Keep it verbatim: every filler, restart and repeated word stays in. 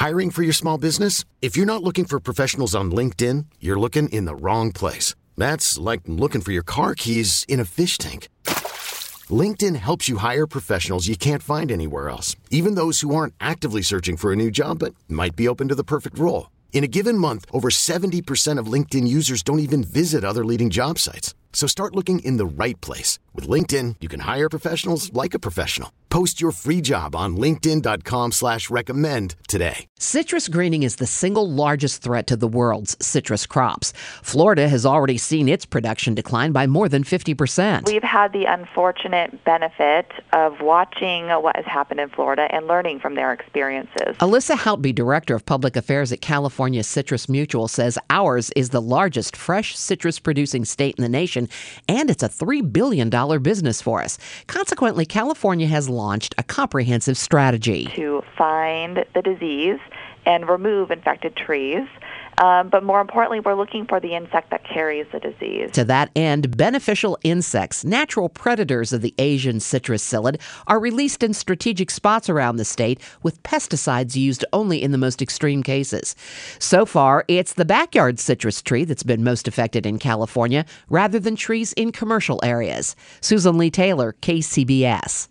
Hiring for your small business? If you're not looking for professionals on LinkedIn, you're looking in the wrong place. That's like looking for your car keys in a fish tank. LinkedIn helps you hire professionals you can't find anywhere else, even those who aren't actively searching for a new job but might be open to the perfect role. In a given month, over seventy percent of LinkedIn users don't even visit other leading job sites. So start looking in the right place. With LinkedIn, you can hire professionals like a professional. Post your free job on linkedin.com slash recommend today. Citrus greening is the single largest threat to the world's citrus crops. Florida has already seen its production decline by more than fifty percent. We've had the unfortunate benefit of watching what has happened in Florida and learning from their experiences. Alyssa Houtby, Director of Public Affairs at California Citrus Mutual, says ours is the largest fresh citrus producing state in the nation, and it's a three billion dollars business for us. Consequently, California has launched a comprehensive strategy to find the disease and remove infected trees. Um, but more importantly, we're looking for the insect that carries the disease. To that end, beneficial insects, natural predators of the Asian citrus psyllid, are released in strategic spots around the state with pesticides used only in the most extreme cases. So far, it's the backyard citrus tree that's been most affected in California rather than trees in commercial areas. Susan Lee Taylor, K C B S.